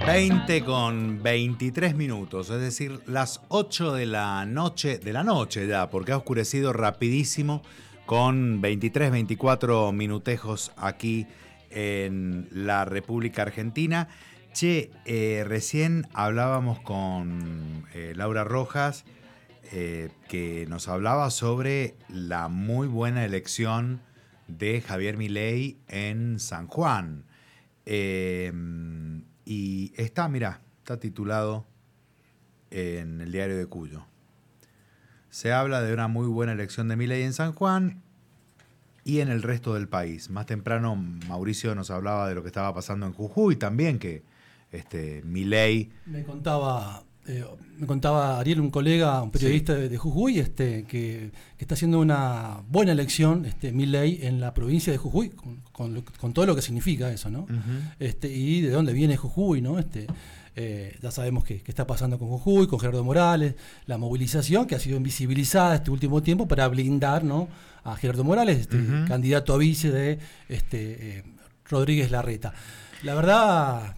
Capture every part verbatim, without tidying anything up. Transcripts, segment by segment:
veinte con veintitrés minutos, es decir, las ocho de la noche, de la noche ya, porque ha oscurecido rapidísimo, con veintitrés, veinticuatro minutejos aquí en la República Argentina. Che, eh, recién hablábamos con eh, Laura Rojas, eh, que nos hablaba sobre la muy buena elección de Javier Milei en San Juan. Eh, y está, mirá, está titulado en el diario de Cuyo. Se habla de una muy buena elección de Milei en San Juan y en el resto del país. Más temprano Mauricio nos hablaba de lo que estaba pasando en Jujuy también, que este, Milei... Me contaba, eh, me contaba Ariel, un colega, un periodista sí. de, de Jujuy, este, que, que está haciendo una buena elección, este, Milei, en la provincia de Jujuy, con, con, con todo lo que significa eso, ¿no? Uh-huh. Este, y de dónde viene Jujuy, ¿no? Este, eh, ya sabemos qué está pasando con Jujuy, con Gerardo Morales, la movilización que ha sido invisibilizada este último tiempo para blindar, ¿no?, a Gerardo Morales, este, uh-huh. candidato a vice de este, eh, Rodríguez Larreta. La verdad...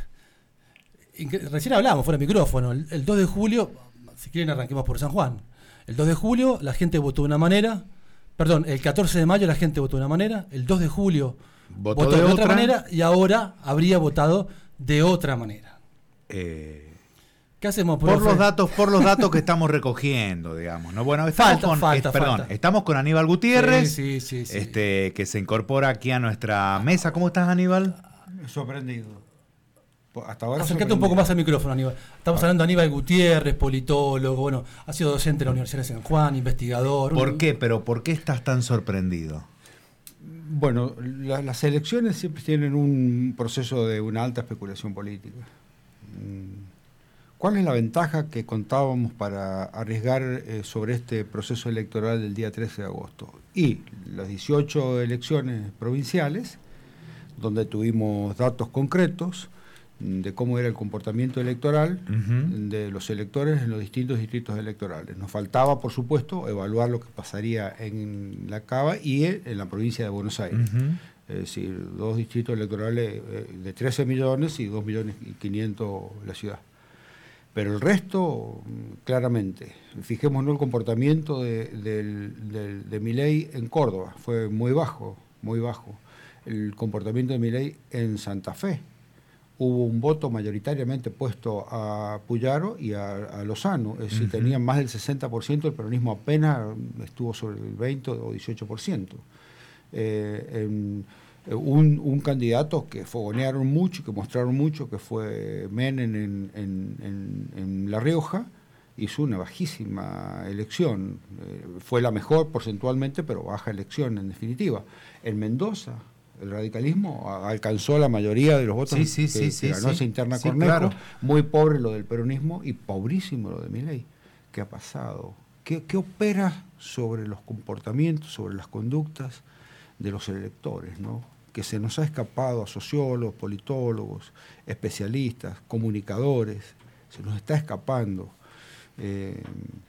Recién hablamos fuera de micrófono, el, el dos de julio, si quieren arranquemos por San Juan. El dos de julio la gente votó de una manera, perdón, el catorce de mayo la gente votó de una manera, el dos de julio votó, votó de, de otra manera y ahora habría votado de otra manera. Eh, ¿Qué hacemos, profe? Por los datos, por los datos que estamos recogiendo, digamos, ¿no? Bueno, estamos falta, con, falta, eh, perdón, falta. estamos con Aníbal Gutiérrez, sí, sí, sí, sí. Este, que se incorpora aquí a nuestra mesa. ¿Cómo estás, Aníbal? Sorprendido. Hasta ahora Acercate un poco más al micrófono, Aníbal. Estamos ah. hablando de Aníbal Gutiérrez, politólogo, bueno, ha sido docente de la Universidad de San Juan, investigador. ¿Por qué? Pero ¿por qué estás tan sorprendido? Bueno, la, las elecciones siempre tienen un proceso de una alta especulación política. ¿Cuál es la ventaja que contábamos para arriesgar eh, sobre este proceso electoral del día trece de agosto? Y las dieciocho elecciones provinciales, donde tuvimos datos concretos de cómo era el comportamiento electoral uh-huh. de los electores en los distintos distritos electorales. Nos faltaba, por supuesto, evaluar lo que pasaría en la Cava y en la provincia de Buenos Aires. Uh-huh. Es decir, dos distritos electorales de trece millones y dos millones y quinientos la ciudad. Pero el resto, claramente, fijémonos el comportamiento de, de, de, de Milei en Córdoba, fue muy bajo, muy bajo. El comportamiento de Milei en Santa Fe. Hubo un voto mayoritariamente puesto a Puyaro y a, a Lozano, es decir, uh-huh. tenían más del sesenta por ciento, el peronismo apenas estuvo sobre el veinte o dieciocho por ciento. Eh, en, un, un candidato que fogonearon mucho, que mostraron mucho, que fue Menem en, en, en, en La Rioja, hizo una bajísima elección. Eh, fue la mejor porcentualmente, pero baja elección en definitiva. En Mendoza, el radicalismo alcanzó la mayoría de los votos sí, sí, que, sí, que sí, ganó sí, esa interna sí, Cornejo. Claro. Muy pobre lo del peronismo y pobrísimo lo de Milei. ¿Qué ha pasado? ¿Qué, qué opera sobre los comportamientos, sobre las conductas de los electores, ¿no? Que se nos ha escapado a sociólogos, politólogos, especialistas, comunicadores, se nos está escapando. Eh,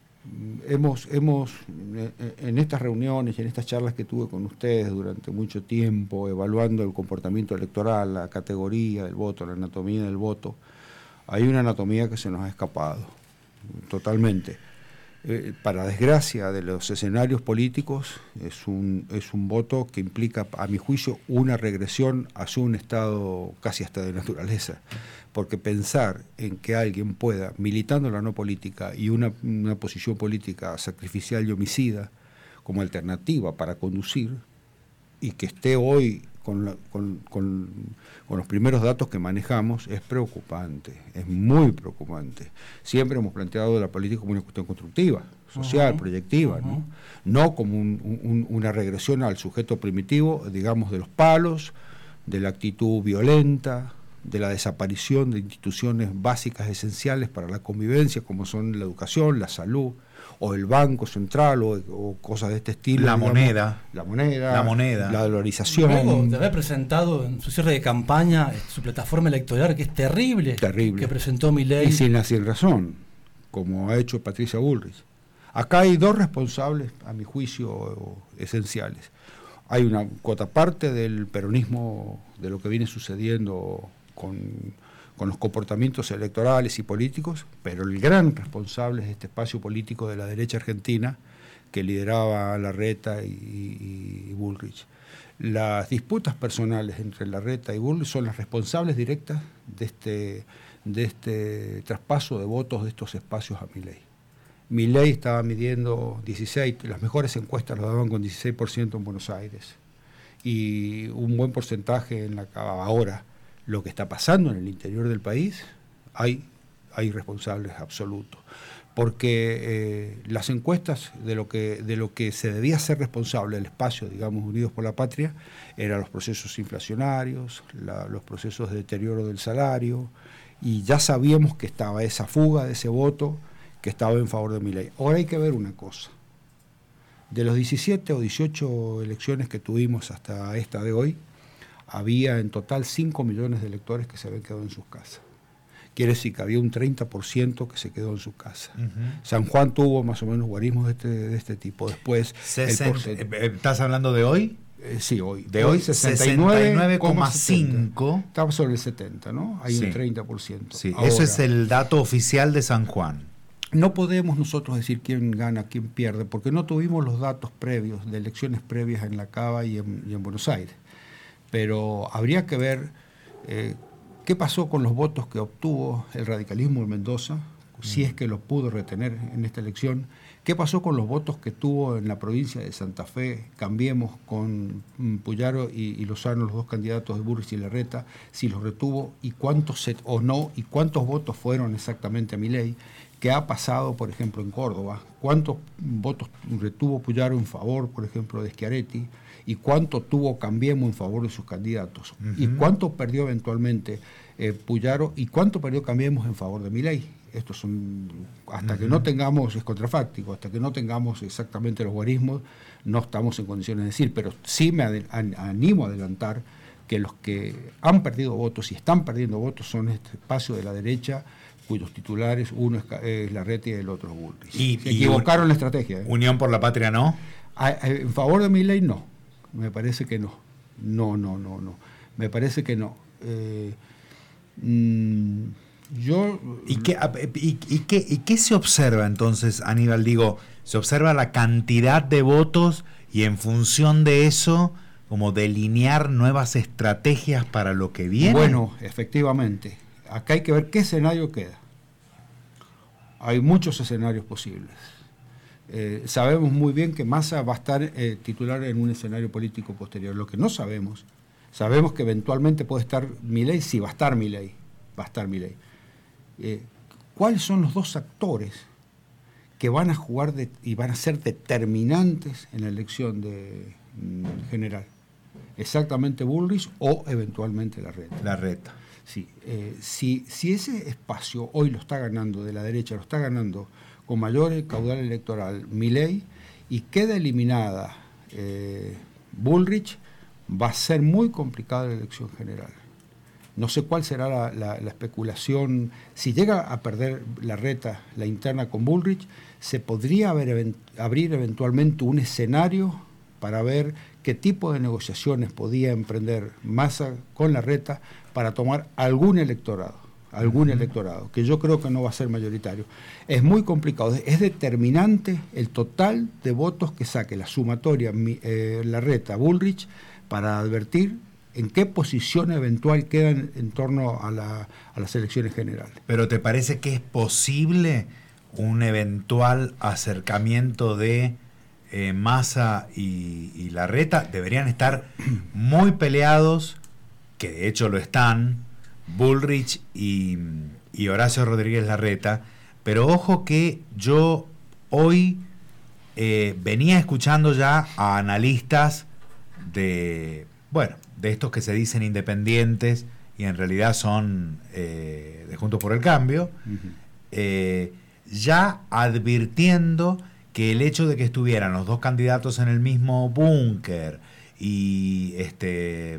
Hemos, hemos en estas reuniones y en estas charlas que tuve con ustedes durante mucho tiempo, evaluando el comportamiento electoral, la categoría del voto, la anatomía del voto, hay una anatomía que se nos ha escapado totalmente. Eh, para desgracia de los escenarios políticos, es un, es un voto que implica, a mi juicio, una regresión hacia un estado casi hasta de naturaleza. Porque pensar en que alguien pueda, militando la no política y una, una posición política sacrificial y homicida como alternativa para conducir, y que esté hoy con, la, con, con, con los primeros datos que manejamos, es preocupante, es muy preocupante. Siempre hemos planteado la política como una cuestión constructiva, social, uh-huh. proyectiva, uh-huh. ¿no? No como un, un, una regresión al sujeto primitivo, digamos, de los palos, de la actitud violenta, de la desaparición de instituciones básicas esenciales para la convivencia, como son la educación, la salud, o el Banco Central, o, o cosas de este estilo. La digamos, moneda. La moneda. La moneda. La dolarización. Luego de haber presentado en su cierre de campaña su plataforma electoral, que es terrible, terrible. que presentó Milei. Y sin, sin razón, como ha hecho Patricia Bullrich. Acá hay dos responsables, a mi juicio, esenciales. Hay una cuota parte del peronismo, de lo que viene sucediendo con, con los comportamientos electorales y políticos, pero el gran responsable es este espacio político de la derecha argentina que lideraba Larreta y, y, y Bullrich. Las disputas personales entre Larreta y Bullrich son las responsables directas de este, de este traspaso de votos de estos espacios a Milei. Milei estaba midiendo dieciséis, las mejores encuestas lo daban con dieciséis por ciento en Buenos Aires, y un buen porcentaje en la ahora. Lo que está pasando en el interior del país, hay, hay responsables absolutos. Porque eh, las encuestas de lo, que, de lo que se debía ser responsable del espacio, digamos, Unidos por la Patria, eran los procesos inflacionarios, la, los procesos de deterioro del salario, y ya sabíamos que estaba esa fuga de ese voto que estaba en favor de Milei. Ahora hay que ver una cosa. De los diecisiete o dieciocho elecciones que tuvimos hasta esta de hoy, había en total cinco millones de electores que se habían quedado en sus casas. Quiere decir que había un treinta por ciento que se quedó en su casa. Uh-huh. San Juan tuvo más o menos guarismos de este, de este tipo. Después, Sesen, el ¿estás hablando de hoy? Eh, sí, hoy. De hoy, sesenta y nueve coma cinco. Estaba sobre el setenta, ¿no? Hay sí. un treinta por ciento. Sí. Ahora, ese es el dato oficial de San Juan. No podemos nosotros decir quién gana, quién pierde, porque no tuvimos los datos previos, de elecciones previas en La Cava y en, y en Buenos Aires. Pero habría que ver eh, qué pasó con los votos que obtuvo el radicalismo en Mendoza, mm. si es que los pudo retener en esta elección, qué pasó con los votos que tuvo en la provincia de Santa Fe, Cambiemos, con mm, Puyaro y, y Lozano, los dos candidatos de Bullrich y Larreta, si los retuvo y cuántos se, o no, y cuántos votos fueron exactamente a Milei, qué ha pasado, por ejemplo, en Córdoba, cuántos votos retuvo Puyaro en favor, por ejemplo, de Schiaretti, y cuánto tuvo Cambiemos en favor de sus candidatos, uh-huh. y cuánto perdió eventualmente eh, Puyaro, y cuánto perdió Cambiemos en favor de Milei. Estos son, hasta uh-huh. que no tengamos, es contrafáctico, hasta que no tengamos exactamente los guarismos, no estamos en condiciones de decir, pero sí me ad, an, animo a adelantar que los que han perdido votos y están perdiendo votos son este espacio de la derecha, cuyos titulares, uno es, es Larreta y el otro es Bullrich. Y, Se equivocaron un, la estrategia. ¿eh? ¿Unión por la Patria no? A, a, en favor de Milei no. Me parece que no. No, no, no, no. Me parece que no. Eh, mmm, yo... ¿Y qué, y, y, qué, ¿Y qué se observa entonces, Aníbal? Digo, se observa la cantidad de votos y en función de eso, como delinear nuevas estrategias para lo que viene. Bueno, efectivamente. Acá hay que ver qué escenario queda. Hay muchos escenarios posibles. Eh, sabemos muy bien que Massa va a estar eh, titular en un escenario político posterior. Lo que no sabemos, sabemos que eventualmente puede estar Milei, sí, va a estar Milei, va a estar Milei. Eh, ¿Cuáles son los dos actores que van a jugar de, y van a ser determinantes en la elección de mm, general? Exactamente Bullrich o eventualmente Larreta. Larreta. Sí, eh, si, si ese espacio hoy lo está ganando de la derecha, lo está ganando con mayor caudal electoral Milei, y queda eliminada eh, Bullrich, va a ser muy complicada la elección general. No sé cuál será la, la, la especulación. Si llega a perder Larreta la interna con Bullrich, se podría haber, event, abrir eventualmente un escenario para ver qué tipo de negociaciones podía emprender Massa con Larreta para tomar algún electorado, algún uh-huh. electorado, que yo creo que no va a ser mayoritario. Es muy complicado, es determinante el total de votos que saque la sumatoria eh, Larreta-Bullrich para advertir en qué posición eventual quedan en torno a, la, a las elecciones generales. ¿Pero te parece que es posible un eventual acercamiento de eh, Massa y, y Larreta? Deberían estar muy peleados, que de hecho lo están, Bullrich y, y Horacio Rodríguez Larreta, pero ojo que yo hoy eh, venía escuchando ya a analistas de, bueno, de estos que se dicen independientes y en realidad son eh, de Juntos por el Cambio, uh-huh. eh, ya advirtiendo que el hecho de que estuvieran los dos candidatos en el mismo búnker y este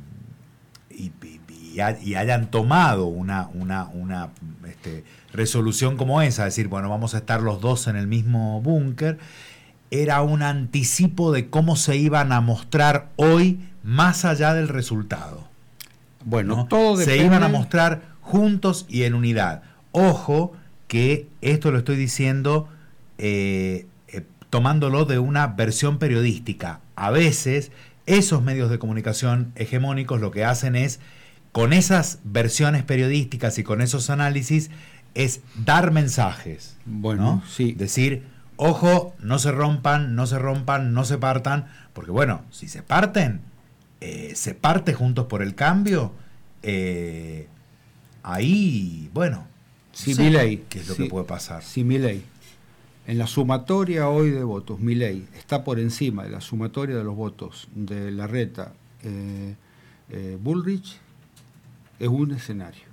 y, y, y hayan tomado una, una, una este, resolución como esa, es decir, bueno, vamos a estar los dos en el mismo búnker, era un anticipo de cómo se iban a mostrar hoy más allá del resultado. Bueno, ¿no? todo depende... Se iban a mostrar juntos y en unidad. Ojo que esto lo estoy diciendo eh, eh, tomándolo de una versión periodística. A veces esos medios de comunicación hegemónicos lo que hacen es, con esas versiones periodísticas y con esos análisis, es dar mensajes. Bueno, ¿no? sí. Decir, ojo, no se rompan, no se rompan, no se partan, porque bueno, si se parten, eh, se parte Juntos por el Cambio, eh, ahí, bueno, Si no sé Milei, qué es lo si, que puede pasar. Si Milei, en la sumatoria hoy de votos, Milei está por encima de la sumatoria de los votos de Larreta, eh, eh, Bullrich, es un escenario.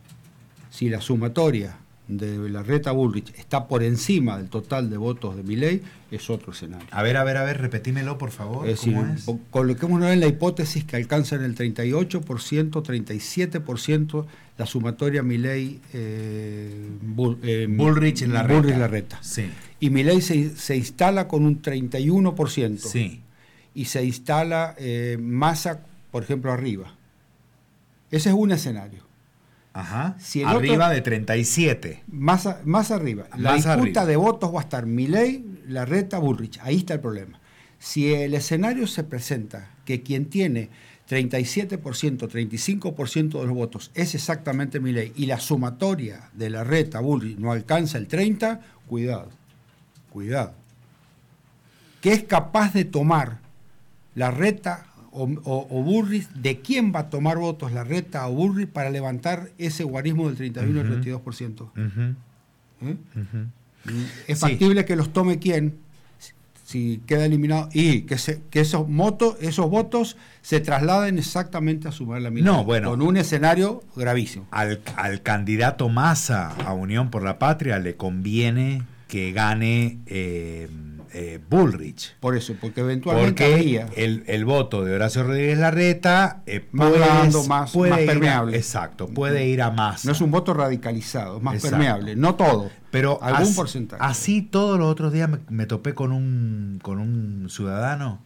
Si la sumatoria de Larreta Bullrich está por encima del total de votos de Milei, es otro escenario. A ver, a ver, a ver, repetímelo, por favor. Es decir, ¿Cómo es? coloquémonos en la hipótesis que alcanzan el treinta y ocho por ciento, treinta y siete por ciento la sumatoria Milei eh, Bull, eh, Bullrich en Larreta. Bullrich Larreta. Sí. Y Milei se, se instala con un treinta y uno por ciento. Sí. Y se instala eh, Massa, por ejemplo, arriba. Ese es un escenario. Ajá. Si el Arriba otro- de treinta y siete. Más, a- más arriba. La Más disputa arriba. de votos va a estar Milei, Larreta, Bullrich. Ahí está el problema. Si el escenario se presenta que quien tiene treinta y siete por ciento, treinta y cinco por ciento de los votos es exactamente Milei y la sumatoria de Larreta, Bullrich no alcanza el treinta por ciento, cuidado, cuidado. ¿Qué es capaz de tomar Larreta o, o, o Bullrich? ¿De quién va a tomar votos Larreta o Bullrich para levantar ese guarismo del treinta y uno al Ujú. treinta y dos por ciento? Ujú, ¿Eh? ujú. ¿Es Sí. factible que los tome quién? Si queda eliminado. Y que, se, que esos, motos, esos votos se trasladen exactamente a sumar la mitad. No, bueno. Con un escenario gravísimo. Al, al candidato Massa a Unión por la Patria le conviene que gane eh, eh, Bullrich. Por eso, porque eventualmente Porque habría el, el voto de Horacio Rodríguez Larreta eh, Más puede- blando, más- puede más ir a- permeable. exacto, puede ir a Massa. no es un voto radicalizado, es más Exacto. permeable. No todo, Pero algún así, porcentaje. así todos los otros días me, me topé con un, con un ciudadano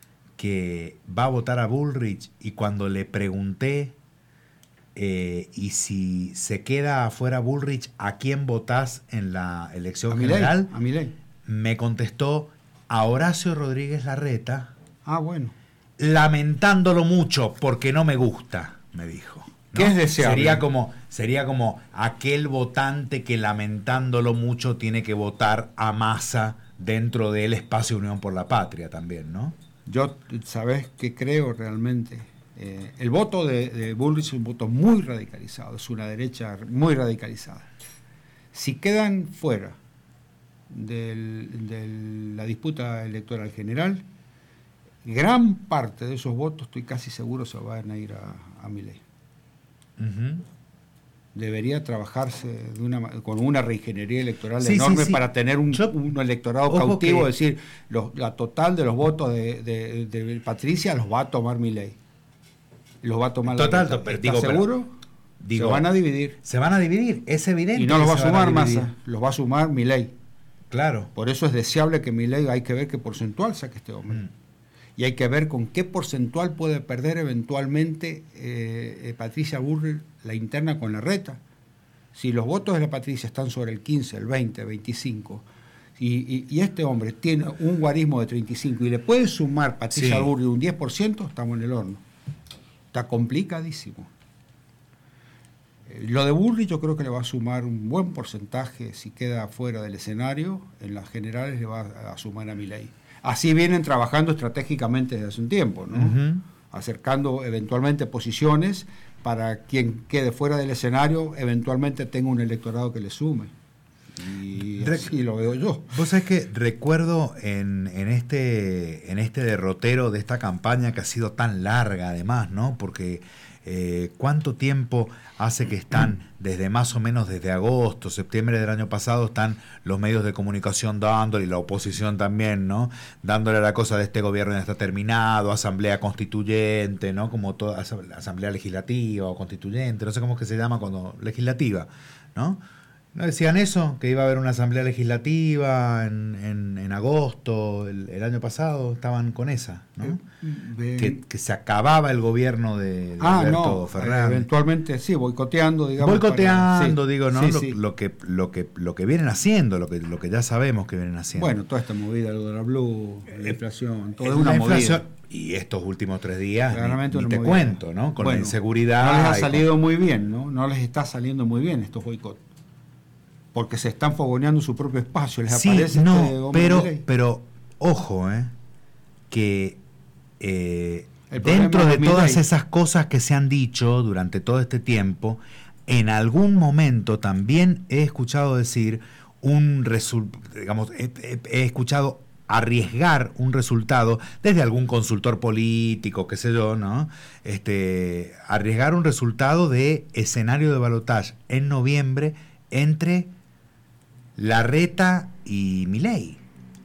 que va a votar a Bullrich y cuando le pregunté eh, y si se queda afuera Bullrich, ¿a quién votás en la elección a Milei, general? a Milei. Me contestó a Horacio Rodríguez Larreta, Ah, bueno. lamentándolo mucho porque no me gusta, me dijo. ¿no? ¿Qué es deseable? Sería como, sería como aquel votante que lamentándolo mucho tiene que votar a Massa dentro del espacio Unión por la Patria también, ¿no? Yo, ¿sabes qué creo realmente? Eh, el voto de, de Bullrich es un voto muy radicalizado, es una derecha muy radicalizada. Si quedan fuera de la disputa electoral general, gran parte de esos votos, estoy casi seguro, se van a ir a, a Milei. Ujú. Debería trabajarse de una, ma- con una reingeniería electoral Sí, enorme sí, sí. para tener un, Yo- un electorado ojo cautivo, que- es decir, los- la total de los votos de, de- de Patricia los va a tomar Milei. Los va a tomar Total, Larreta. pero ¿Estás digo, pero- seguro? Digo, se van a dividir. Se van a dividir, es evidente. Y no los que va a se van sumar dividir. Massa, los va a sumar Milei. Claro. Por eso es deseable que Milei, hay que ver qué porcentual saque este hombre. Mm. Y hay que ver con qué porcentual puede perder eventualmente eh, eh, Patricia Bullrich la interna con Larreta. Si los votos de la Patricia están sobre el quince, el veinte, veinticinco, y, y, y este hombre tiene un guarismo de treinta y cinco y le puede sumar Patricia Sí. Bullrich un diez por ciento, estamos en el horno. Está complicadísimo. Eh, Lo de Bullrich yo creo que le va a sumar un buen porcentaje si queda fuera del escenario. En las generales le va a sumar a Milei. Así vienen trabajando estratégicamente desde hace un tiempo, ¿no? Ujú. Acercando eventualmente posiciones para quien quede fuera del escenario, eventualmente tenga un electorado que le sume. Y Rec- así lo veo yo. Vos sabés que recuerdo en, en, este, en este derrotero de esta campaña que ha sido tan larga además, ¿no? Porque eh, cuánto tiempo hace que están, desde más o menos desde agosto, septiembre del año pasado, están los medios de comunicación dándole, y la oposición también, ¿no? Dándole a la cosa de este gobierno ya está terminado, asamblea constituyente, ¿no? Como toda asamblea legislativa o constituyente, no sé cómo es que se llama cuando legislativa, ¿no? ¿No decían eso? Que iba a haber una asamblea legislativa en, en, en agosto, el, el año pasado, estaban con esa, ¿no? Eh, que, que se acababa el gobierno de, de ah, Alberto no, Fernández. Eventualmente, sí, boicoteando, digamos. Boicoteando, para, sí, digo, ¿no? Sí, lo, sí. lo, que, lo, que, lo que vienen haciendo, lo que, lo que ya sabemos que vienen haciendo. Bueno, toda esta movida, lo de la Blue, la inflación, todo es la una inflación, movida. Y estos últimos tres días, Claramente ni, ni te movida. cuento, ¿no? Con bueno, la inseguridad. No les ha y salido con... muy bien, ¿no? No les está saliendo muy bien estos boicots. Porque se están fogoneando su propio espacio. Les sí, aparece no, este hombre pero, de ley. pero ojo, ¿eh? Que eh, El problema dentro es de Milei. todas esas cosas que se han dicho durante todo este tiempo, en algún momento también he escuchado decir un resultado, digamos, he, he, he escuchado arriesgar un resultado desde algún consultor político, qué sé yo, ¿no? Este, arriesgar un resultado de escenario de balotaje en noviembre entre Larreta y Milei.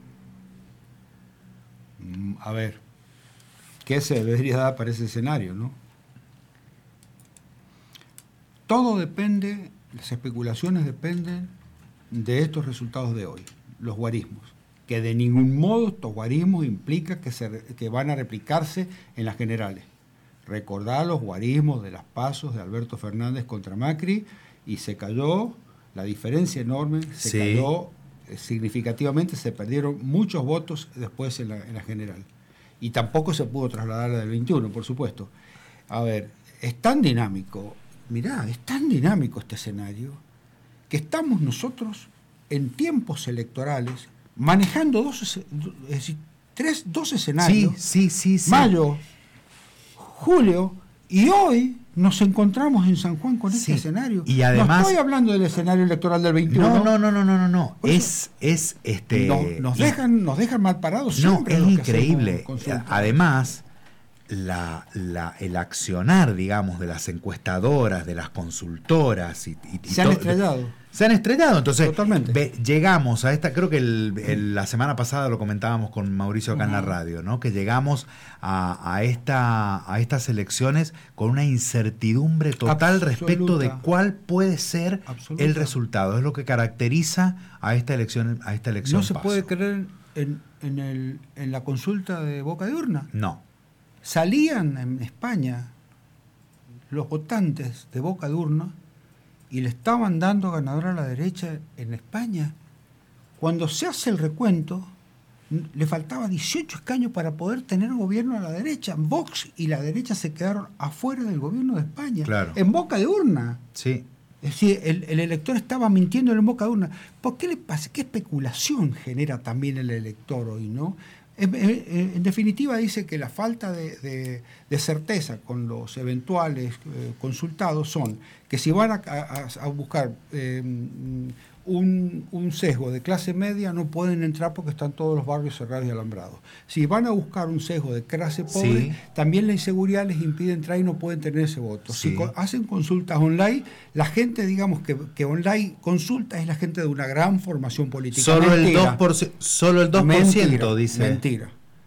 A ver, ¿qué se debería dar para ese escenario, no? Todo depende, las especulaciones dependen de estos resultados de hoy, los guarismos, que de ningún modo estos guarismos implica que, se, que van a replicarse en las generales. Recordar los guarismos de las pasos de Alberto Fernández contra Macri y se cayó, la diferencia enorme, se sí. cayó eh, significativamente, se perdieron muchos votos después en la, en la general. Y tampoco se pudo trasladar la del veintiuno, por supuesto. A ver, es tan dinámico, mirá, es tan dinámico este escenario, que estamos nosotros en tiempos electorales manejando dos, es decir, tres, dos escenarios, sí, sí, sí, sí. mayo, julio, y hoy nos encontramos en San Juan con sí. este escenario. Y además, no estoy hablando del escenario electoral del veintiuno. No, no, no, no, no, no. Es, es este. No, nos dejan, nos dejan mal parados no, siempre. es los que increíble. hacemos Además, la, la, el accionar, digamos, de las encuestadoras, de las consultoras y, y, y se han to- estrellado. Se han estrellado, entonces Totalmente. ve, llegamos a esta, creo que el, el, la semana pasada lo comentábamos con Mauricio acá uh-huh. en la radio, ¿no? Que llegamos a, a, esta, a estas elecciones con una incertidumbre total Absoluta. respecto de cuál puede ser Absoluta. el resultado. Es lo que caracteriza a esta elección, a esta elección. No se paso. puede creer en, en, el, en la consulta de boca de urna. No. Salían en España los votantes de boca de urna y le estaban dando ganador a la derecha en España. Cuando se hace el recuento, le faltaba dieciocho escaños para poder tener gobierno a la derecha. Vox y la derecha se quedaron afuera del gobierno de España, claro. en boca de urna. Sí. Es decir, el, el elector estaba mintiendo en boca de urna. ¿Por qué le pasa? ¿Qué especulación genera también el elector hoy, no? En, en, en definitiva dice que la falta de, de, de certeza con los eventuales eh, consultados son que si van a, a, a buscar eh, un, un sesgo de clase media no pueden entrar porque están todos los barrios cerrados y alambrados. Si van a buscar un sesgo de clase pobre, sí. también la inseguridad les impide entrar y no pueden tener ese voto. Sí. Si co- hacen consultas online, la gente, digamos, que, que online consulta es la gente de una gran formación política. Solo Mentira. el dos por ciento, solo el dos por ciento Mentira, dice. Mentira.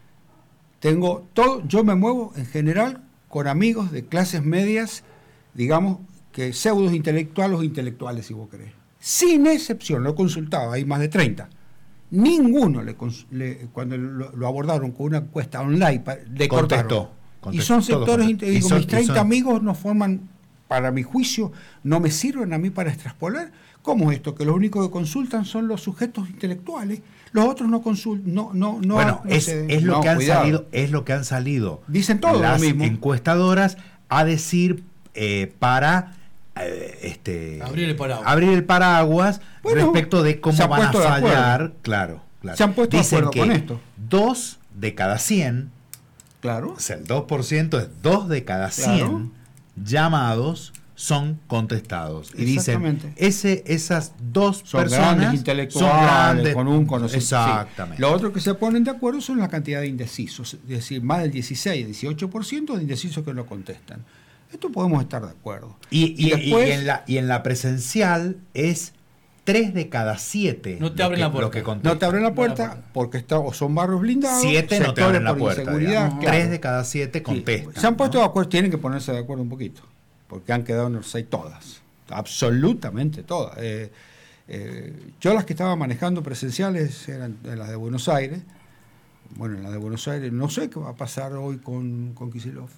Tengo todo, yo me muevo en general con amigos de clases medias, digamos, que pseudos intelectuales o intelectuales, si vos querés. Sin excepción, lo he consultado, hay más de treinta. Ninguno, le, le, cuando lo, lo abordaron con una encuesta online, le contestó, cortaron. Y son sectores, contestó. digo, y son, mis treinta son... amigos no forman, para mi juicio, no me sirven a mí para extrapolar. ¿Cómo es esto? Que los únicos que consultan son los sujetos intelectuales, los otros no consultan, no, no, no. Bueno, no es, se, es lo no, que han cuidado. salido, es lo que han salido. Dicen todo las lo mismo. encuestadoras a decir eh, para eh, este abrir el paraguas, abrir el paraguas bueno, respecto de cómo van a fallar, claro, claro. Se han puesto Dicen de acuerdo que con esto. dos de cada cien, claro. O sea, el dos por ciento es dos de cada cien claro. llamados son contestados. Y dicen, ese, esas dos son personas grandes intelectuales, son grandes, con un conocimiento. Exactamente. Sí. Lo otro que se ponen de acuerdo son la cantidad de indecisos, es decir, más del dieciséis, dieciocho por ciento de indecisos que no contestan. Esto podemos estar de acuerdo. Y, y, y, después, y, en, la, y en la presencial es tres de cada siete. No te abren la puerta. No te abren la puerta no porque está, o son barrios blindados. Siete no te abren la puerta. No, claro. Tres de cada siete contestan. Sí. Se han puesto ¿no? de acuerdo, tienen que ponerse de acuerdo un poquito. Porque han quedado en el seis todas, absolutamente todas. Eh, Eh, yo las que estaba manejando presenciales eran las de Buenos Aires. Bueno, en la de Buenos Aires no sé qué va a pasar hoy con, con Kicillof.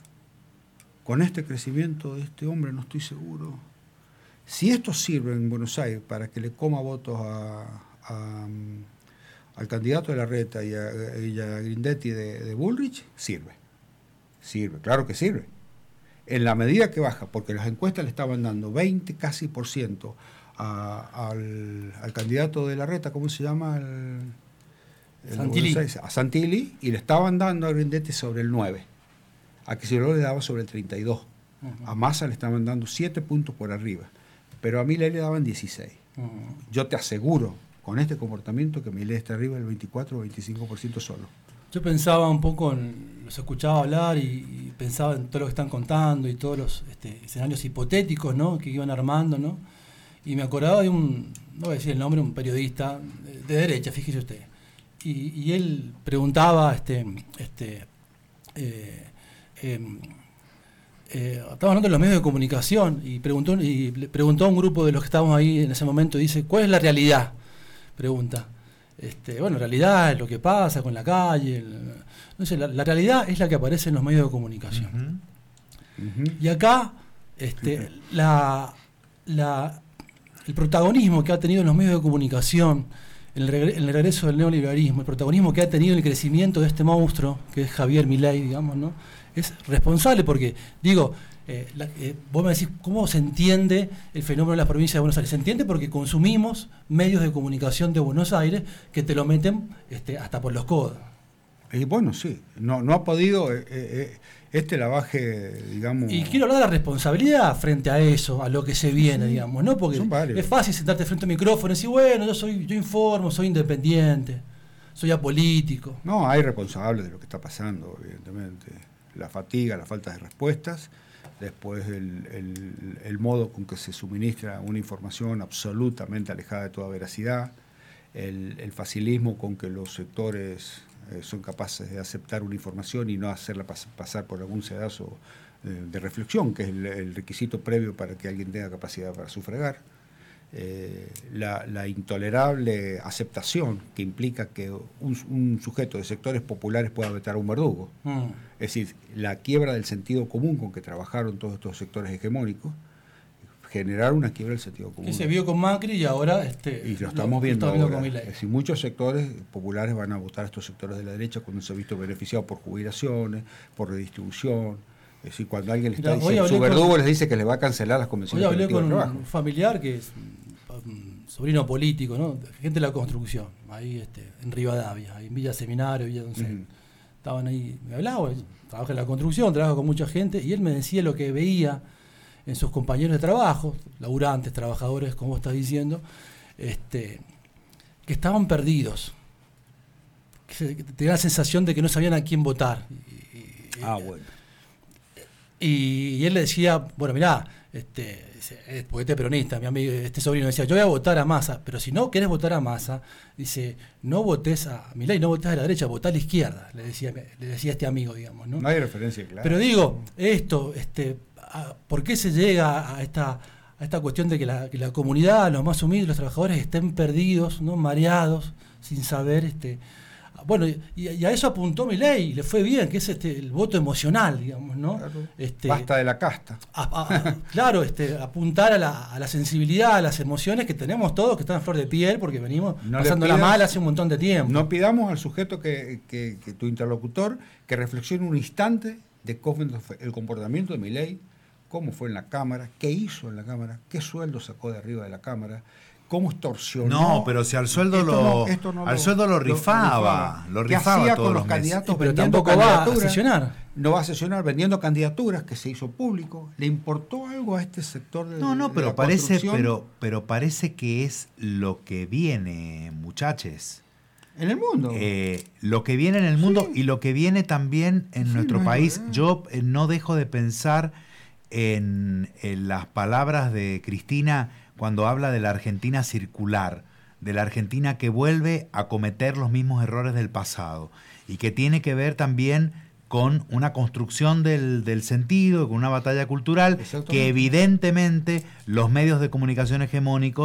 Con este crecimiento de este hombre no estoy seguro. Si esto sirve en Buenos Aires para que le coma votos a, a, al candidato de Larreta y a, y a Grindetti de, de Bullrich, sirve. Sirve, claro que sirve. En la medida que baja, porque las encuestas le estaban dando veinte casi por ciento a, al, al candidato de Larreta, ¿cómo se llama? El, el Santilli. A Santilli, y le estaban dando a Grindetti sobre el nueve. A Kicillof le daba sobre el treinta y dos. Uh-huh. A Massa le estaban dando siete puntos por arriba. Pero a Milei le daban dieciséis. Uh-huh. Yo te aseguro, con este comportamiento, que Milei está arriba del veinticuatro o veinticinco por ciento solo. Yo pensaba un poco, en, los escuchaba hablar y, y pensaba en todo lo que están contando y todos los este, escenarios hipotéticos, ¿no?, que iban armando, ¿no? Y me acordaba de un, no voy a decir el nombre, un periodista de, de derecha, fíjese usted. Y, y él preguntaba, este, este, eh, eh, eh, estaba hablando de los medios de comunicación y preguntó, y le preguntó a un grupo de los que estábamos ahí en ese momento, dice, ¿cuál es la realidad? Pregunta. Este, bueno, en realidad es lo que pasa con la calle. El, no sé, la, la realidad es la que aparece en los medios de comunicación. Uh-huh. Uh-huh. Y acá, este, uh-huh. la, la, el protagonismo que ha tenido en los medios de comunicación, en el, regre, en el regreso del neoliberalismo, el protagonismo que ha tenido en el crecimiento de este monstruo, que es Javier Milei, digamos, ¿no?, es responsable porque, digo, eh, la, eh, vos me decís, ¿cómo se entiende el fenómeno de las provincias de Buenos Aires? Se entiende porque consumimos medios de comunicación de Buenos Aires que te lo meten este, hasta por los codos. Y bueno, sí, no, no ha podido eh, eh, este lavaje, digamos... Y quiero hablar de la responsabilidad frente a eso, a lo que se viene, sí, digamos, ¿no? Porque es fácil sentarte frente al micrófono y decir, bueno, yo soy, yo informo, soy independiente, soy apolítico. No, hay responsables de lo que está pasando, evidentemente. La fatiga, la falta de respuestas, después el, el, el modo con que se suministra una información absolutamente alejada de toda veracidad, el, el facilismo con que los sectores eh, son capaces de aceptar una información y no hacerla pas, pasar por algún sedazo eh, de reflexión, que es el, el requisito previo para que alguien tenga capacidad para sufragar. Eh, la, la intolerable aceptación que implica que un, un sujeto de sectores populares pueda vetar a un verdugo. Mm. Es decir, la quiebra del sentido común con que trabajaron todos estos sectores hegemónicos, generar una quiebra del sentido común. Que se vio con Macri y ahora... Este, y lo estamos lo, viendo lo ahora. Es decir, muchos sectores populares van a votar a estos sectores de la derecha cuando se ha visto beneficiado por jubilaciones, por redistribución. Es decir, cuando alguien le está Mira, diciendo, su verdugo con, les dice que le va a cancelar las convenciones. Hoy hablé con un familiar que es un sobrino político, ¿no?, gente de la construcción, ahí este, en Rivadavia, ahí en Villa Seminario, Villa Doncel. Uh-huh. Estaban ahí, me hablaba, trabaja en la construcción, trabaja con mucha gente, y él me decía lo que veía en sus compañeros de trabajo, laburantes, trabajadores, como vos estás diciendo, este, que estaban perdidos, que, se, que tenían la sensación de que no sabían a quién votar. Y, ah, bueno. Y, y él le decía, bueno, mirá, este, porque este peronista, mi amigo, este sobrino decía, yo voy a votar a Massa, pero si no querés votar a Massa, dice, no votés a Milei, no votés a la derecha, votá a la izquierda, le decía, le decía este amigo, digamos, ¿no? No hay referencia clara. Pero digo, esto, este, a, ¿por qué se llega a esta, a esta cuestión de que la, que la comunidad, los más humildes, los trabajadores, estén perdidos, ¿no?, mareados, sin saber, este, bueno, y, y a eso apuntó Milei, y le fue bien, que es este el voto emocional, digamos, ¿no? Claro. Este, Basta de la casta. A, a, claro, este, apuntar a la, a la sensibilidad, a las emociones que tenemos todos, que están en flor de piel, porque venimos no pasándola mal hace un montón de tiempo. No pidamos al sujeto que, que, que tu interlocutor que reflexione un instante de cómo fue el comportamiento de Milei, cómo fue en la Cámara, qué hizo en la Cámara, qué sueldo sacó de arriba de la Cámara, cómo extorsionó. No, pero si al sueldo esto lo no, esto no al lo, sueldo lo rifaba, lo, lo rifaba, lo rifaba todos con los, los candidatos, pero tampoco va a sesionar. No va a sesionar vendiendo candidaturas que se hizo público. ¿Le importó algo a este sector de No, no, de pero la parece, pero, pero parece que es lo que viene, muchachos. En el mundo. Eh, lo que viene en el mundo sí. Y lo que viene también en sí, nuestro no país. Verdad. Yo eh, no dejo de pensar en, en las palabras de Cristina cuando habla de la Argentina circular, de la Argentina que vuelve a cometer los mismos errores del pasado y que tiene que ver también con una construcción del, del sentido, con una batalla cultural que evidentemente los medios de comunicación hegemónicos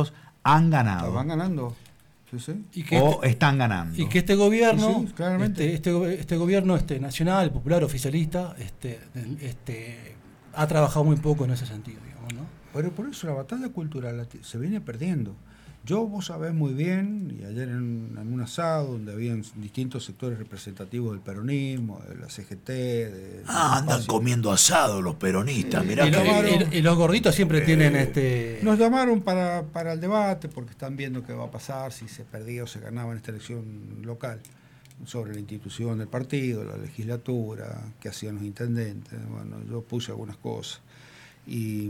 han ganado. Van ganando. Sí, sí. Y que o este, están ganando. Y que este gobierno, sí, sí, claramente. este, este, este gobierno este, nacional, popular, oficialista, este, este, ha trabajado muy poco en ese sentido, digamos, ¿no? Pero por eso la batalla cultural se viene perdiendo. Yo, vos sabés muy bien, y ayer en, en un asado donde habían distintos sectores representativos del peronismo, de la C G T, de... Ah, andan espacio. comiendo asado los peronistas, mirá Y, lo- que... y- y los gorditos siempre Eh, tienen este... Nos llamaron para, para el debate porque están viendo qué va a pasar, si se perdía o se ganaba en esta elección local, sobre la institución del partido, la legislatura, qué hacían los intendentes. Bueno, yo puse algunas cosas. Y,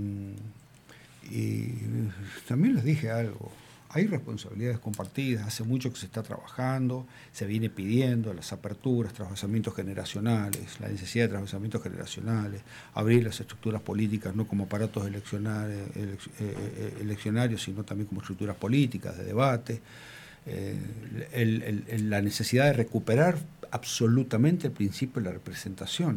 y también les dije algo. Hay responsabilidades compartidas, hace mucho que se está trabajando, se viene pidiendo las aperturas, transvasamientos generacionales, la necesidad de transvasamientos generacionales, abrir las estructuras políticas no como aparatos eleccionarios, eleccionarios sino también como estructuras políticas de debate, eh, el, el, el, la necesidad de recuperar absolutamente el principio de la representación,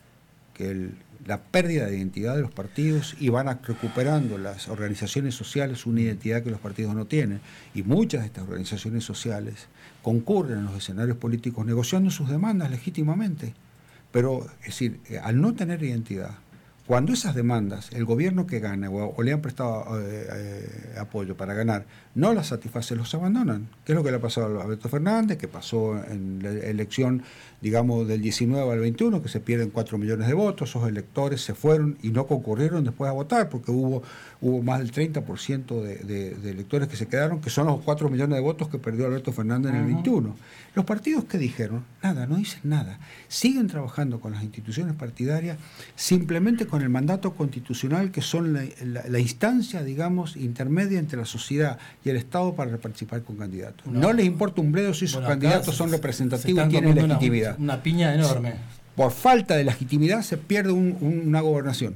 que el, la pérdida de identidad de los partidos, y van a recuperando las organizaciones sociales una identidad que los partidos no tienen, y muchas de estas organizaciones sociales concurren en los escenarios políticos negociando sus demandas legítimamente, pero es decir, al no tener identidad, cuando esas demandas el gobierno que gana o, o le han prestado eh, eh, apoyo para ganar no las satisface, los abandonan, que es lo que le ha pasado a Alberto Fernández, que pasó en la elección, digamos, del diecinueve al veintiuno, que se pierden cuatro millones de votos, esos electores se fueron y no concurrieron después a votar, porque hubo, hubo más del treinta por ciento de, de, de electores que se quedaron, que son los cuatro millones de votos que perdió Alberto Fernández en el veintiuno. Los partidos que dijeron, nada, no dicen nada, siguen trabajando con las instituciones partidarias, simplemente con el mandato constitucional, que son la, la, la instancia, digamos, intermedia entre la sociedad y el Estado para participar con candidatos. No, no les importa un bledo si esos bueno, candidatos se, son representativos se y tienen legitimidad. Una, una piña enorme. Por falta de legitimidad se pierde un, un, una gobernación.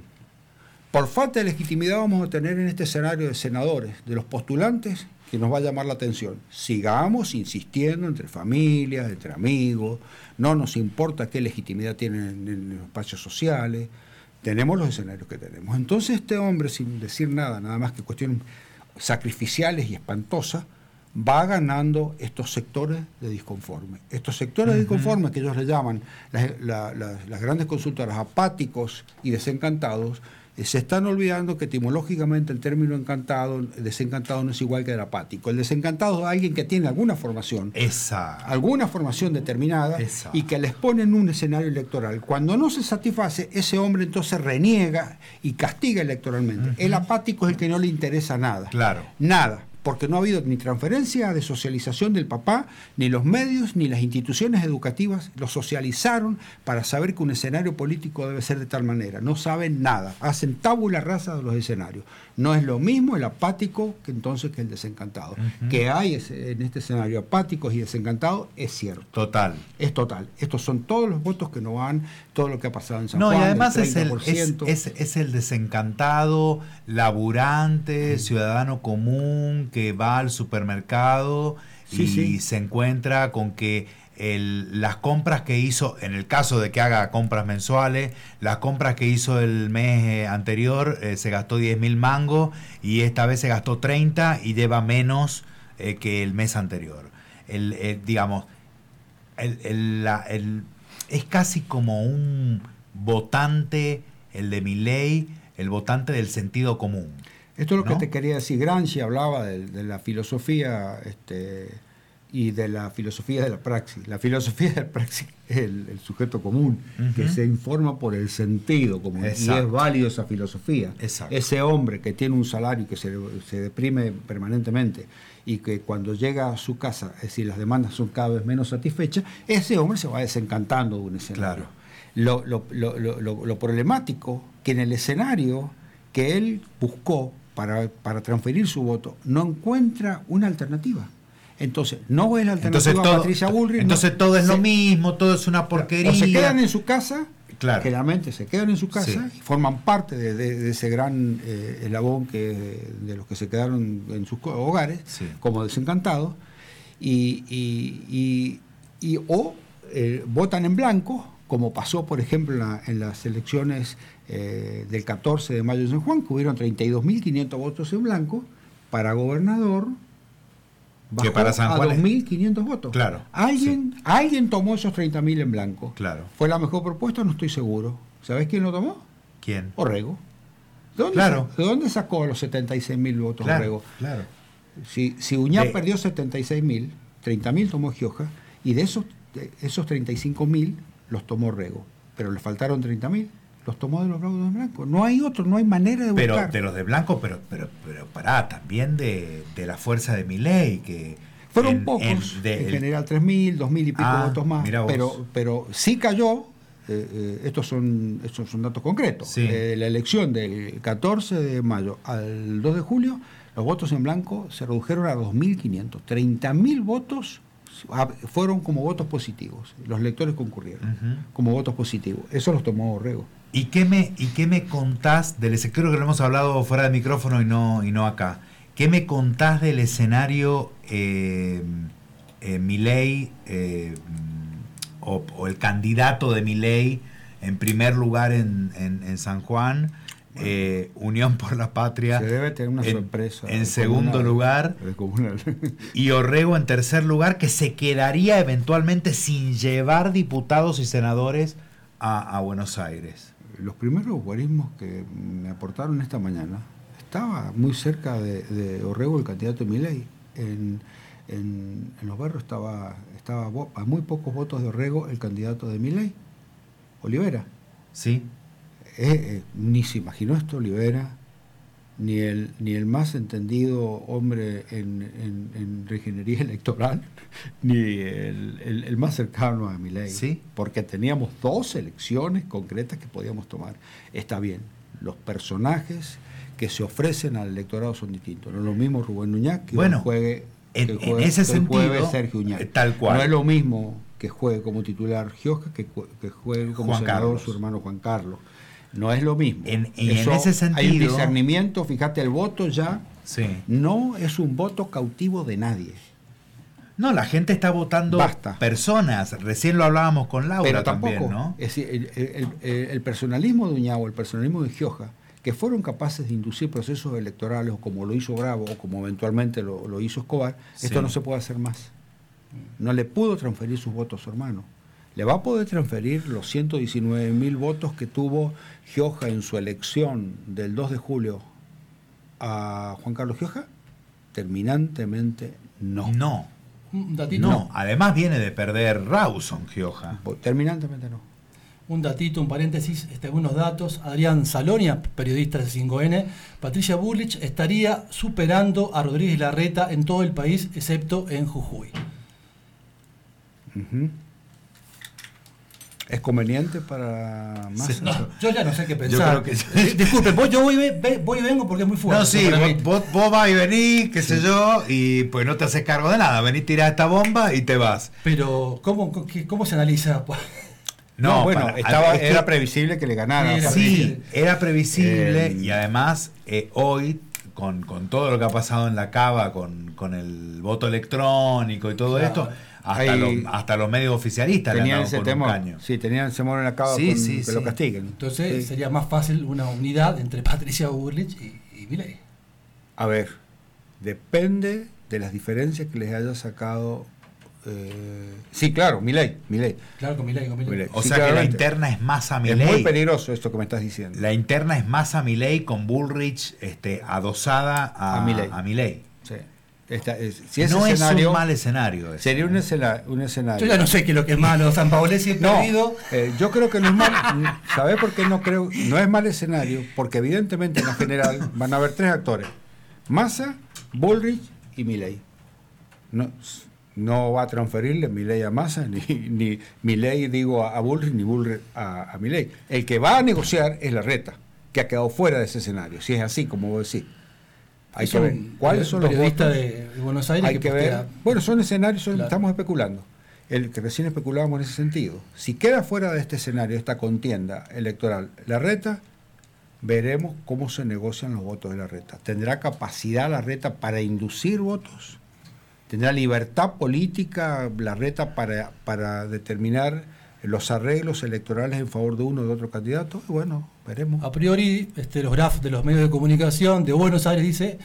Por falta de legitimidad vamos a tener en este escenario de senadores, de los postulantes, que nos va a llamar la atención. Sigamos insistiendo entre familias, entre amigos, no nos importa qué legitimidad tienen en, en los espacios sociales, tenemos los escenarios que tenemos. Entonces este hombre, sin decir nada, nada más que cuestiones sacrificiales y espantosas, va ganando estos sectores de disconforme. Estos sectores uh-huh. de disconforme, que ellos le llaman las, la, las, las grandes consultoras apáticos y desencantados, eh, se están olvidando que etimológicamente el término encantado, desencantado no es igual que el apático. El desencantado es alguien que tiene alguna formación, Esa. alguna formación determinada, Esa. y que les pone en un escenario electoral. Cuando no se satisface, ese hombre entonces reniega y castiga electoralmente. Uh-huh. El apático es el que no le interesa nada. Claro. Nada. Porque no ha habido ni transferencia de socialización del papá, ni los medios, ni las instituciones educativas lo socializaron para saber que un escenario político debe ser de tal manera. No saben nada, hacen tabula rasa de los escenarios. No es lo mismo el apático que entonces que el desencantado. Uh-huh. Que hay en este escenario apáticos y desencantados es cierto. Total. Es total. Estos son todos los votos que no van, todo lo que ha pasado en San no, Juan. No, y además el es, el, es, es, es el desencantado, laburante, uh-huh. ciudadano común, que va al supermercado sí, y sí. se encuentra con que el, las compras que hizo, en el caso de que haga compras mensuales, las compras que hizo el mes anterior, eh, se gastó diez mil mangos y esta vez se gastó treinta y lleva menos eh, que el mes anterior. El, el, digamos, el, el, la, el, es casi como un votante, el de Milei, el votante del sentido común. Esto es lo ¿no? que te quería decir. Gramsci hablaba de, de la filosofía este, y de la filosofía de la praxis. La filosofía de la praxis es el, el sujeto común, uh-huh. que se informa por el sentido común. Exacto. Y es válido esa filosofía. Exacto. Ese hombre que tiene un salario que se, se deprime permanentemente y que cuando llega a su casa, es decir, las demandas son cada vez menos satisfechas, ese hombre se va desencantando de un escenario. Claro. Lo, lo, lo, lo, lo, lo problemático que en el escenario que él buscó Para, para transferir su voto, no encuentra una alternativa. Entonces, no es la alternativa entonces todo, a Patricia Bullrich. Entonces no, todo es se, lo mismo, todo es una porquería. O se quedan en su casa, claro. generalmente se quedan en su casa sí. y forman parte de, de, de ese gran eh, eslabón que, de, de los que se quedaron en sus hogares, sí. como desencantados, y, y, y, y o eh, votan en blanco, como pasó, por ejemplo, en, la, en las elecciones eh, del catorce de mayo de San Juan, que hubieron treinta y dos mil quinientos votos en blanco, para gobernador bajó Que para San Juan a es- dos mil quinientos votos. Claro, Alguien, alguien tomó esos treinta mil en blanco. Claro. ¿Fue la mejor propuesta? No estoy seguro. ¿Sabés quién lo tomó? ¿Quién? Orrego. ¿De dónde, Claro. sa- ¿De dónde sacó los setenta y seis mil votos Claro, Orrego? claro. Si, si Uñá De- perdió setenta y seis mil, treinta mil tomó Gioja, y de esos, de esos treinta y cinco mil los tomó Orrego. Pero le faltaron treinta mil, los tomó de los blancos en blanco. No hay otro, no hay manera de Pero buscar. de los de blanco, pero pero pero pará, también de, de la fuerza de Milei, que Fueron en- pocos, en- en, de- el- general tres mil, dos mil y pico Ah, votos más, mirá vos. pero, pero sí cayó, eh, eh, estos, son, estos son datos concretos, Sí. eh, la elección del catorce de mayo al dos de julio, los votos en blanco se redujeron a dos mil quinientos, treinta mil votos ah, fueron como votos positivos, los electores concurrieron Ujú. como votos positivos, eso los tomó Orrego. ¿Y qué me y qué me contás del escenario? Creo que lo hemos hablado fuera de micrófono y no y no acá. ¿Qué me contás del escenario eh, eh, Milei eh, o, o el candidato de Milei en primer lugar en, en, en San Juan, eh, Unión por la Patria Se debe tener una en, sorpresa. en segundo descomunal, lugar descomunal. y Orrego en tercer lugar, que se quedaría eventualmente sin llevar diputados y senadores a, a Buenos Aires? Los primeros guarismos que me aportaron esta mañana, estaba muy cerca de, de Orrego, el candidato de Milei. En, en, en los barrios estaba, estaba vo- a muy pocos votos de Orrego el candidato de Milei, Olivera. ¿Sí? Eh, eh, ni se imaginó esto Olivera, ni el, ni el más entendido hombre en, en, en regenería electoral, ni el, el- el más cercano a Milei. ¿Sí? Porque teníamos dos elecciones concretas que podíamos tomar. Está bien, los personajes que se ofrecen al electorado son distintos. No es lo mismo Rubén Uñac que Bueno, hoy juegue, en- que en juegue- ese que hoy juegue sentido, Sergio Uñac. eh, tal cual. No es lo mismo que juegue como titular Gioja que, ju- que juegue como Juan senador Carlos. su hermano Juan Carlos. No es lo mismo. En- y en Eso, ese hay un sentido- discernimiento, fíjate, el voto ya Sí. no es un voto cautivo de nadie. No, la gente está votando Basta. personas. Recién lo hablábamos con Laura Pero tampoco, también, ¿no? es decir, el, el- el- el personalismo de Uñao, el personalismo de Gioja, que fueron capaces de inducir procesos electorales, o como lo hizo Bravo, o como eventualmente lo, lo hizo Escobar, Sí. esto no se puede hacer más. No le pudo transferir sus votos a su hermano. ¿Le va a poder transferir los ciento diecinueve mil votos que tuvo Gioja en su elección del dos de julio a Juan Carlos Gioja? Terminantemente no. No, Un datito, no. Además viene de perder Rawson, Gioja. Terminantemente no. un datito, un paréntesis, este, algunos datos. Adrián Salonia, periodista de cinco ene, Patricia Bullrich estaría superando a Rodríguez Larreta en todo el país, excepto en Jujuy. Ujú. ¿Es conveniente para Massa? Sí. No, yo ya no sé qué pensar. creo que- Eh, Disculpe, voy, yo voy, ve- voy y vengo porque es muy fuerte. No, sí, para mí. vos, vos, vos vas y venís, qué sé yo, y pues no te haces cargo de nada. Venís, tirás esta bomba y te vas. Pero, ¿cómo, qué- cómo se analiza? No, bueno, para- estaba, es que- era previsible que le ganara. Sí, era Sí, previsible. era previsible Eh, y además eh, hoy, con, con todo lo que ha pasado en la cava, con, con el voto electrónico y todo Claro. esto, hasta, Ahí- los, hasta los medios oficialistas le han Tenían dado ese con un temor. caño. Sí, tenían ese temor en la cava Sí, con- sí, que sí. lo castiguen. Entonces Sí. sería más fácil una unidad entre Patricia Bullrich y, y Milei. A ver, depende de las diferencias que les haya sacado. eh, sí, claro, Milei, Milei. Claro, con Milei, con Milei. Milei. O Sí, sea que la claramente. interna es más a Es muy Milei. peligroso esto que me estás diciendo. La interna es más a Milei con Bullrich este, adosada a, A Milei. a Milei. Sí. Esta es- si ese No es escenario un mal escenario. ese. sería un, escena- un escenario. Yo ya no sé qué es lo que es malo. San Paolesi es No, perdido. eh, yo creo que no es mal. ¿Sabés por qué no creo? No es mal escenario, porque evidentemente en la general van a haber tres actores: Massa, Bullrich y Milei. No, no va a transferirle Milei a Massa, ni, ni Milei, digo, a, a Bullrich, ni Bullrich a, a Milei. El que va a negociar es Larreta, que ha quedado fuera de ese escenario, si es así, como vos decís. Hay Es que ver un cuáles son los periodista votos. de, de Buenos Aires Hay que que ver. postea- Bueno, son escenarios, son- Claro. estamos especulando. El que recién especulábamos en ese sentido. Si queda fuera de este escenario, esta contienda electoral, Larreta, veremos cómo se negocian los votos de Larreta. ¿Tendrá capacidad Larreta para inducir votos? ¿Tendrá libertad política Larreta para, para determinar los arreglos electorales en favor de uno o de otro candidato? Y bueno, veremos. A priori, este, los grafos de los medios de comunicación de Buenos Aires dice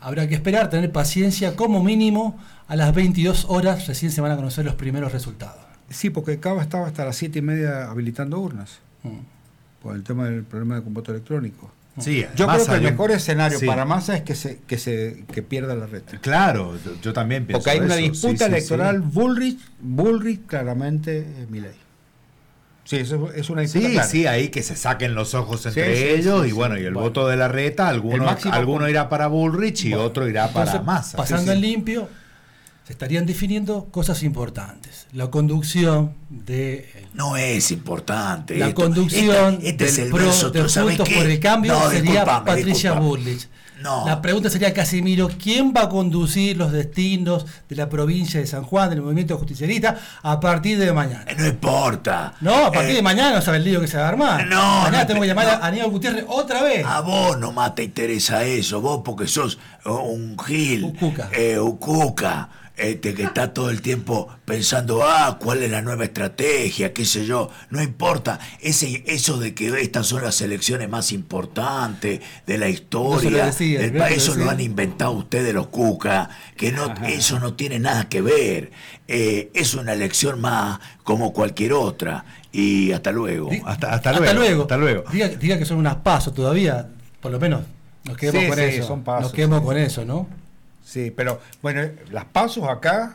habrá que esperar, tener paciencia, como mínimo a las veintidós horas recién se van a conocer los primeros resultados. Sí, porque Cava estaba hasta las siete y media habilitando urnas, Mm. por el tema del problema de cómputo electrónico. Sí, Yo Massa, creo que el yo- mejor escenario sí. para Massa es que se que se que pierda la red. Claro, yo, yo también pienso Porque hay una eso. disputa Sí, sí, electoral sí. Bullrich, Bullrich claramente eh, Milei. Sí, eso es una disputa Sí, clara. sí, ahí que se saquen los ojos entre sí, ellos sí, y sí. bueno, y el Bueno. voto de la reta, El alguno, máximo alguno punto. irá para Bullrich y Bueno. otro irá para Entonces, Massa. pasando Sí, en sí. limpio, se estarían definiendo cosas importantes. La conducción de No es importante. la esto. conducción Este- este es del el PRO verso, de ¿sabes Juntos qué? por el Cambio No, sería discúlpame, Patricia discúlpame. Bullrich. No. La pregunta sería, Casimiro, ¿quién va a conducir los destinos de la provincia de San Juan, del movimiento justicialista, a partir de mañana? Eh, No importa. No, a partir Eh, de mañana no sabe el lío que se va a armar. No, mañana no, tenemos que llamar no. a Aníbal Gutiérrez otra vez. A vos nomás te interesa eso, vos porque sos un gil, Un cuca. eh, un cuca, este, que está todo el tiempo pensando, ah, cuál es la nueva estrategia, qué sé yo, no importa, ese, eso de que estas son las elecciones más importantes de la historia, No se lo decía, del no se lo país, eso lo decía. han inventado ustedes los cuca, que no, eso no tiene nada que ver, eh, es una elección más como cualquier otra, y hasta luego. Di- Hasta- hasta luego, hasta luego. Diga, diga que son unas pasos todavía, por lo menos nos quedemos Sí, con sí, eso. son pasos, nos quedemos sí. con eso, ¿no? Sí, pero bueno, las pasos acá,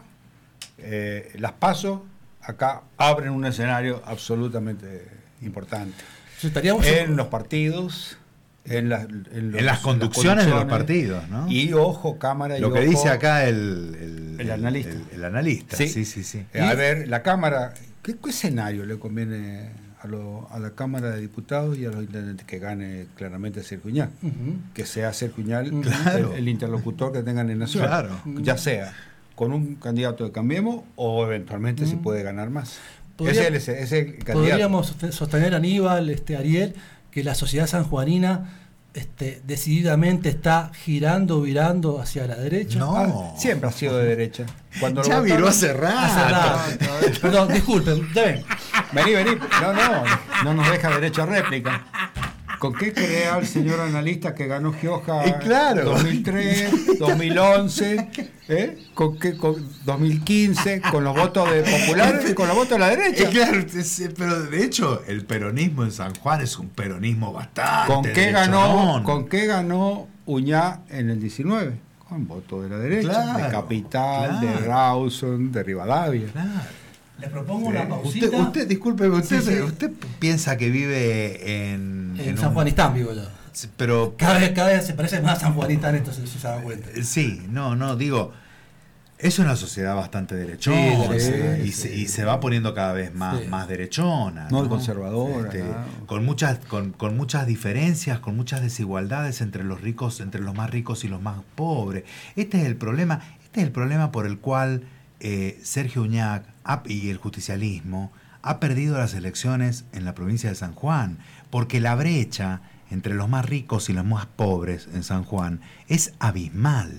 eh, las pasos acá abren un escenario absolutamente importante. Entonces, estaríamos En los partidos, en, las- en los- En las conducciones de los partidos, ¿no? Y ojo, cámara y Lo que ojo, dice acá el, El analista. El, el analista, Sí. sí, sí, sí. eh, a ver, la Cámara, ¿qué, qué escenario le conviene a, lo- a la Cámara de Diputados y a los intendentes? Que gane claramente Sergio Uñá, Ujú. que sea Sergio Uñá el- Claro. el, el interlocutor que tengan en Nación. Claro. Ya sea con un candidato de Cambiemos o eventualmente si puede ganar más. Podría- Ese es el, ese es el candidato. Podríamos sost- sostener, Aníbal, este, Ariel, que la sociedad sanjuanina este, decididamente está girando, virando hacia la derecha. No. Ah, siempre ha sido de derecha. Cuando lo Ya votaron- viró hace rato. Hace rato. Perdón, disculpen, ya ven. Vení, vení. No, no, no nos deja derecho a réplica. ¿Con qué crea el señor analista que ganó Gioja Y claro. dos mil tres, dos mil once, ¿eh? ¿Con qué, con dos mil quince, con los votos de populares y con los votos de la derecha? Eh, claro, es- pero de hecho el peronismo en San Juan es un peronismo bastante ¿Con qué ganó, derechonón. con qué ganó Uñá en el diecinueve? Con votos de la derecha, Claro, de Capital, claro. de Rawson, de Rivadavia. Claro. Les propongo una Usted, pausita. usted, disculpe, usted, Sí, sí. usted piensa que vive en, En en San un- Juanistán vivo yo. Pero Cada vez, cada vez se parece más a San Juanistán esto, si se da cuenta. Eh, sí, no, no, digo, es una sociedad bastante derechona Sí, derecha, y, se, y se va poniendo cada vez más, Sí. más derechona. Muy conservadora, Este, claro. con, muchas, con, con muchas diferencias, con muchas desigualdades entre los ricos, entre los más ricos y los más pobres. Este es el problema, este es el problema por el cual eh, Sergio Uñac ha- y el justicialismo ha perdido las elecciones en la provincia de San Juan, porque la brecha entre los más ricos y los más pobres en San Juan es abismal.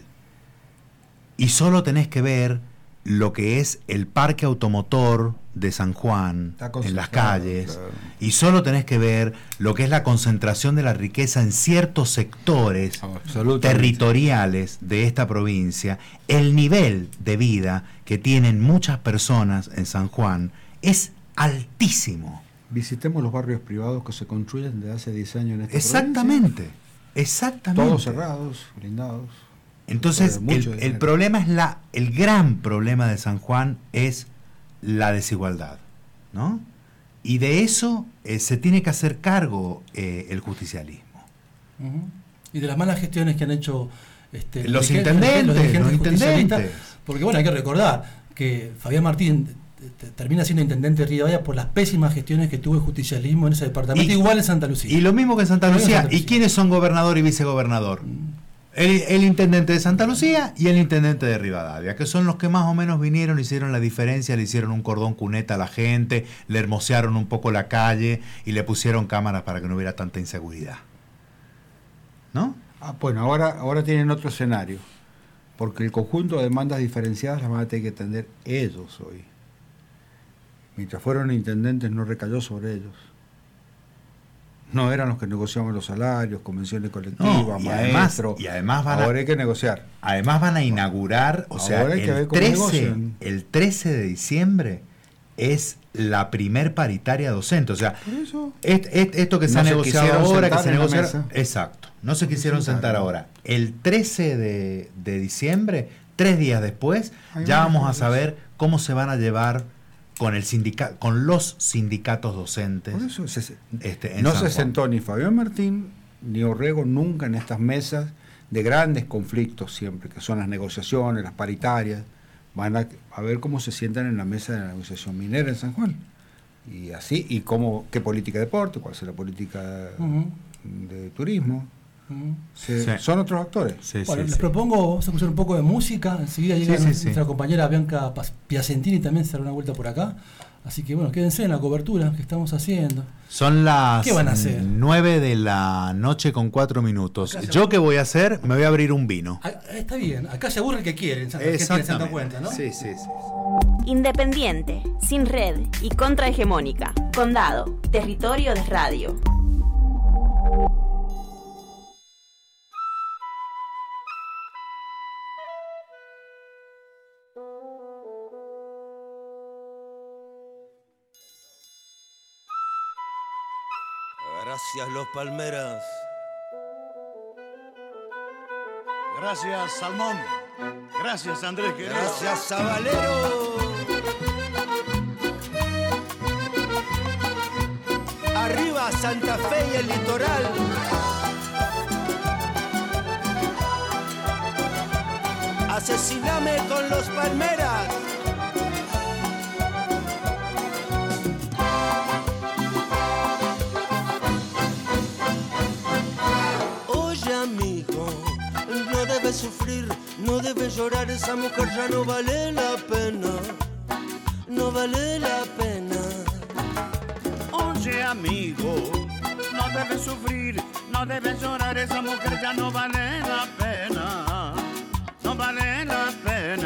Y solo tenés que ver lo que es el parque automotor de San Juan Está en las concentrado, calles, claro. y solo tenés que ver lo que es la concentración de la riqueza en ciertos sectores Absolutamente. territoriales de esta provincia. El nivel de vida que tienen muchas personas en San Juan es altísimo. Visitemos los barrios privados que se construyen desde hace diez años en esta Exactamente, provincia. exactamente. Todos cerrados, blindados. Entonces, Por mucho el, el dinero. problema es la, el gran problema de San Juan es la desigualdad, ¿no? Y de eso eh, se tiene que hacer cargo eh, el justicialismo. Ujú. Y de las malas gestiones que han hecho este, Los dirigentes- intendentes, los justicialistas, intendentes. Porque bueno, hay que recordar que Fabián Martín te- te- termina siendo intendente de Rivadavia por las pésimas gestiones que tuvo el justicialismo en ese departamento, Y- igual en Santa Lucía. Y lo mismo que en Santa Lo mismo en Lucía. Santa ¿Y Lucía. quiénes son gobernador y vicegobernador? El, el intendente de Santa Lucía y el intendente de Rivadavia, que son los que más o menos vinieron, hicieron la diferencia, le hicieron un cordón cuneta a la gente, le hermosearon un poco la calle y le pusieron cámaras para que no hubiera tanta inseguridad. ¿No? Ah, bueno, ahora, ahora tienen otro escenario, porque el conjunto de demandas diferenciadas las van a tener que atender ellos hoy. Mientras fueron intendentes no recayó sobre ellos. No eran los que negociaban los salarios, convenciones colectivas, No, y maestros. además- y además van a- Ahora hay que negociar. Además van a inaugurar, o sea, Ahora hay que ver el cómo trece, negocian. el trece de diciembre es la primer paritaria docente. O sea, Por eso. est- est- esto que se No ha se negociado quisieron ahora, que sentar se en la negocia. mesa. Exacto. No se quisieron Se sentar sentaron. ahora. El trece de, de diciembre, tres días después, Hay ya una vamos a cosa. saber cómo se van a llevar con el sindica con los sindicatos docentes. Por eso se- Este, en no San se Juan. sentó ni Fabián Martín ni Orrego nunca en estas mesas de grandes conflictos siempre, que son las negociaciones, las paritarias. Van a, a ver cómo se sientan en la mesa de la negociación minera en San Juan. Y así, y cómo, qué política de deporte, cuál es la política Ujú, de turismo. ujú. Se- Sí. Son otros actores. Sí, Bueno, sí, les sí. propongo, vamos a escuchar un poco de música. Enseguida llega Sí, sí, nuestra sí. compañera Bianca Pas- Piacentini, también se dará una vuelta por acá. Así que bueno, quédense en la cobertura que estamos haciendo. Son las ¿Qué van a hacer? nueve de la noche con cuatro minutos. Acá se- ¿Yo qué voy a hacer? Me voy a abrir un vino. Ah, está bien, acá se aburre el que quiere, en Santa Argentina, se dan cuenta, ¿no? Sí, sí, sí. Independiente, sin red y contrahegemónica. Condado, territorio de radio. Gracias, Los Palmeras. Gracias, Salmón. Gracias, Andrés Quevedo. Gracias, Sabalero. Arriba, Santa Fe y el litoral. Asesiname con Los Palmeras. Oye, amigo, no debes sufrir, no debes llorar, esa mujer ya no vale la pena, no vale la pena. Oye, amigo, no debes sufrir, no debes llorar, esa mujer ya no vale la pena, no vale la pena.